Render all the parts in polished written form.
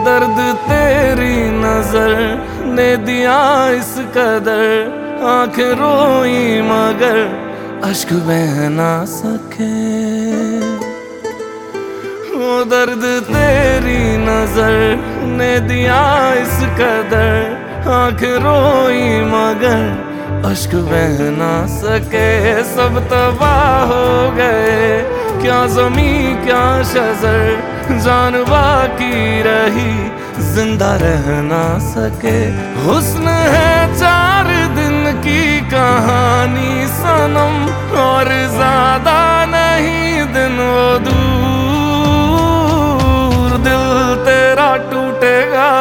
दर्द तेरी नजर ने दिया इस कदर, आंखें रोई मगर अश्क बह ना सके। वो दर्द तेरी नजर ने दिया इस कदर, आंखें रोई मगर अश्क बह ना सके। सब तबाह हो गए, क्या ज़मीं क्या शजर, जान बाकी रही जिंदा रह ना सके। हुस्न है 4 दिन की कहानी सनम, और ज्यादा नहीं दिन वो दूर। दिल तेरा टूटेगा,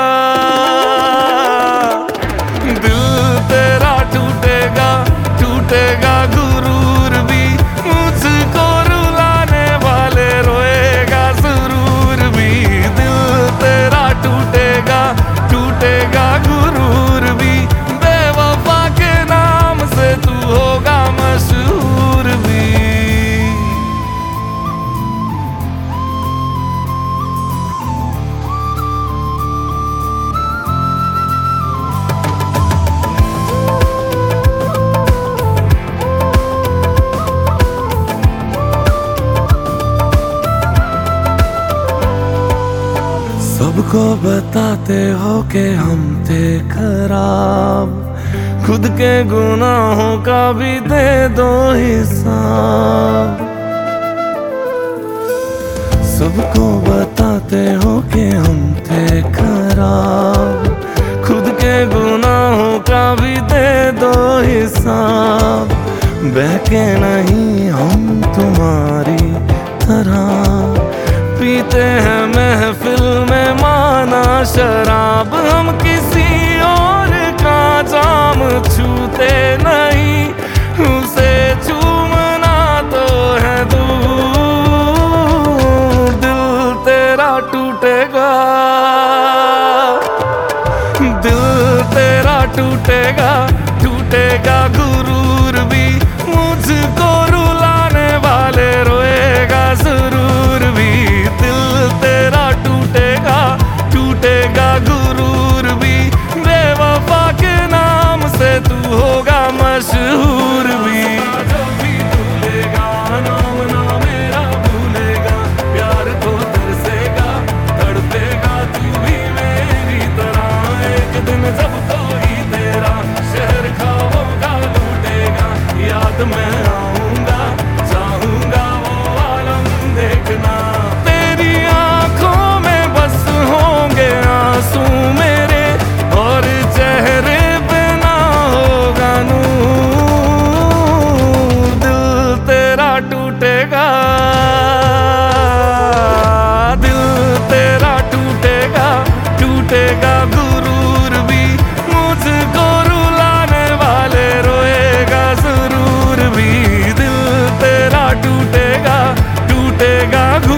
दिल तेरा टूटेगा, टूटेगा गुरूर भी, मुझको रुलाने वाले रोएगा जरूर भी। दिल तेरा टूटेगा, टूटेगा गुरूर भी, बेवफा के नाम से तू होगा मशहूर भी। सबको बताते हो कि हम थे खराब, खुद के गुनाहों का भी दे दो हिसाब। सबको बताते हो कि हम थे खराब, खुद के गुनाहों का भी दे दो हिसाब। बहके नहीं हम तुम्हारी तरह, पीते हैं महफिल में माना शराब। हम किसी और का जाम छूते नहीं, उसे चूमना तो है दूर। दिल तेरा टूटेगा, दिल तेरा टूटेगा, टूटेगा गुरूर भी, मुझको रुलाने वाले रोएगा जरूर भी। दिल तेरा टूटेगा, टूटेगा गुरूर भी, बेवफा के नाम से तू होगा मशहूर भी। जो भी भूलेगा नाम ना मेरा भूलेगा, प्यार तो तरसेगा तड़पेगा तू भी मेरी तरह। एक दिन जब कोई तेरा शहर खाओगा लूटेगा, याद मैं आऊंगा चाहूंगा वो आलम देखना। तेरी आंखों में बस होंगे आंसू मेरे, और चेहरे पे ना होगा नूर। दिल तेरा टूटेगा, दिल तेरा टूटेगा, टूटेगा गुरूर भी, मुझको रुलाने वाले रोएगा जरूर भी। दिल तेरा टूटेगा, टूटेगा